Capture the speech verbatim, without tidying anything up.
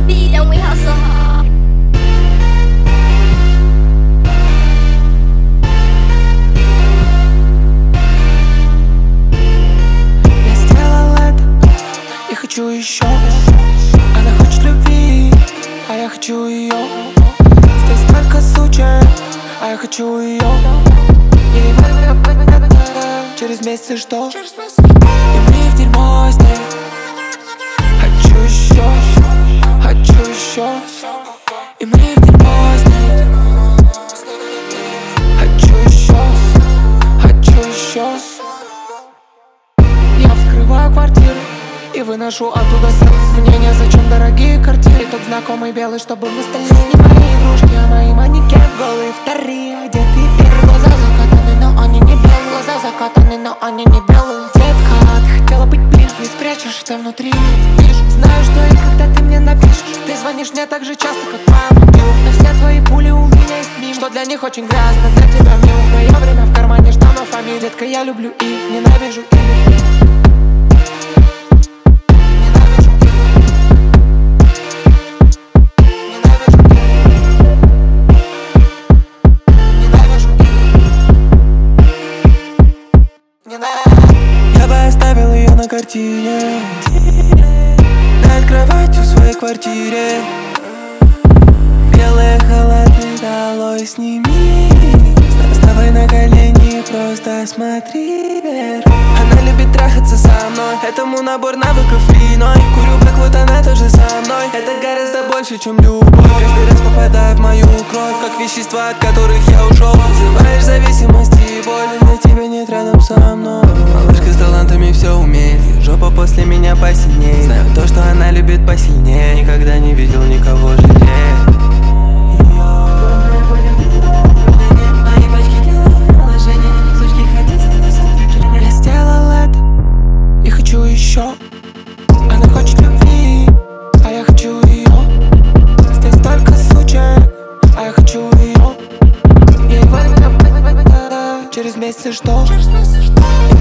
beat and we hustle hard. Я сделал это и хочу еще. Она хочет любви, а я хочу ее. Здесь только сучек, а я хочу ее. Через месяц что? И мне в дерьмо с ней. Хочу еще, хочу еще. И мне в дерьмо с ней. Хочу еще, хочу еще. Я вскрываю квартиру и выношу оттуда секс. Мне незачем дорогие картины. И тот знакомый белый, что был на столе. Не мои игрушки, а мои манекен. Голые вторые, одетые первые. Глаза закатаны, но они не белые. Глаза закатаны, но они не белые. Детка, ты хотела быть ближе. Не спрячешь это внутри. Вижу, знаю, что и когда ты мне напишешь. Ты звонишь мне так же часто, как мама бил. Но все твои пули у меня есть мимо. Что для них очень грязно, для тебя мило. Мое время в кармане штанов, а мне, детка, я люблю и ненавижу или. Я бы оставил ее на картине, над кроватью в своей квартире. Белые халаты долой сними. Вставай на колени, просто смотри вверх. Она любит трахаться со мной, этому набор навыков иной. Курю как вот она тоже со мной. Это гораздо больше, чем любовь. Каждый раз попадая в мою кровь, как вещества, от которых я ушел. Вызываешь зависимость и боль, когда тебя нет рядом со мной. Малышка с талантами все умеет, жопа после меня посильнее. Знаю то, что она любит посильнее. Никогда не видел никого жалее. Я сделал это и хочу еще. Она хочет любви, а я хочу ее. Здесь только сучек, а я хочу ее. Ей через месяц что?